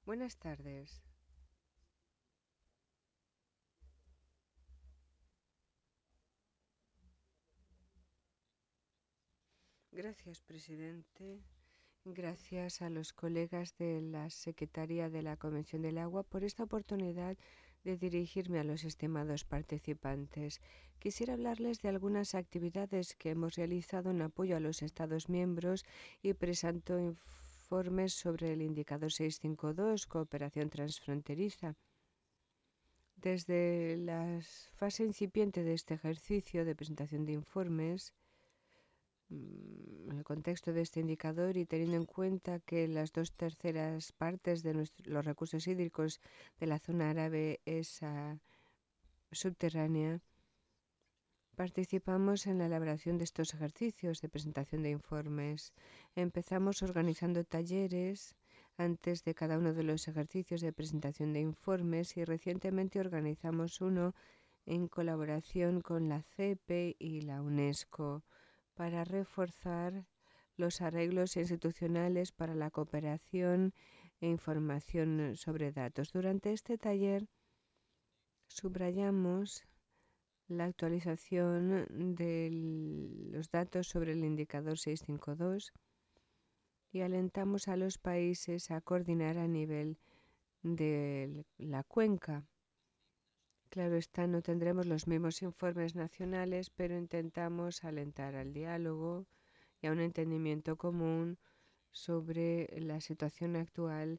Buenas tardes. Gracias, presidente. Gracias a los colegas de la Secretaría de la Convención del Agua por esta oportunidad de dirigirme a los estimados participantes. Quisiera hablarles de algunas actividades que hemos realizado en apoyo a los Estados miembros y presento informes sobre el indicador 652, cooperación transfronteriza. Desde la fase incipiente de este ejercicio de presentación de informes, en el contexto de este indicador y teniendo en cuenta que las 2/3 partes de los recursos hídricos de la zona árabe es subterránea, participamos en la elaboración de estos ejercicios de presentación de informes. Empezamos organizando talleres antes de cada uno de los ejercicios de presentación de informes y recientemente organizamos uno en colaboración con la CEPE y la UNESCO para reforzar los arreglos institucionales para la cooperación e información sobre datos. Durante este taller subrayamos la actualización de los datos sobre el indicador 652 y alentamos a los países a coordinar a nivel de la cuenca. Claro está, no tendremos los mismos informes nacionales, pero intentamos alentar al diálogo y a un entendimiento común sobre la situación actual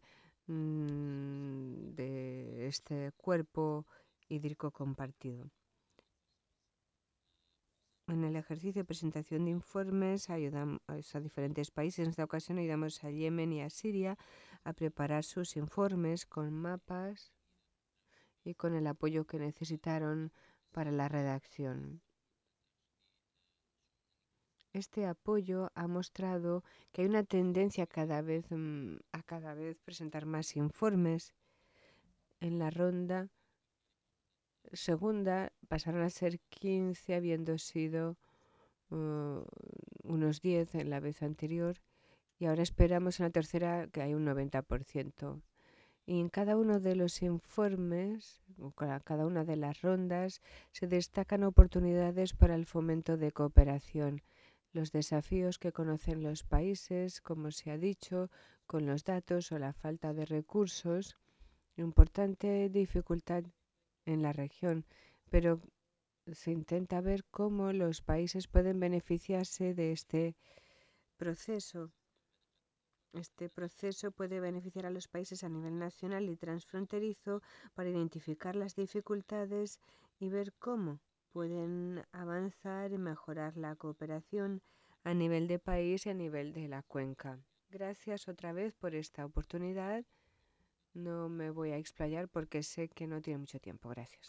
de este cuerpo hídrico compartido. En el ejercicio de presentación de informes ayudamos a diferentes países. En esta ocasión ayudamos a Yemen y a Siria a preparar sus informes con mapas y con el apoyo que necesitaron para la redacción. Este apoyo ha mostrado que hay una tendencia a cada vez presentar más informes. En la ronda segunda pasaron a ser 15, habiendo sido unos 10 en la vez anterior, y ahora esperamos en la tercera que hay un 90%. Y en cada uno de los informes, o cada una de las rondas, se destacan oportunidades para el fomento de cooperación, los desafíos que conocen los países, como se ha dicho, con los datos o la falta de recursos, importante dificultad en la región, pero se intenta ver cómo los países pueden beneficiarse de este proceso. Este proceso puede beneficiar a los países a nivel nacional y transfronterizo para identificar las dificultades y ver cómo pueden avanzar y mejorar la cooperación a nivel de país y a nivel de la cuenca. Gracias otra vez por esta oportunidad. No me voy a explayar porque sé que no tiene mucho tiempo. Gracias.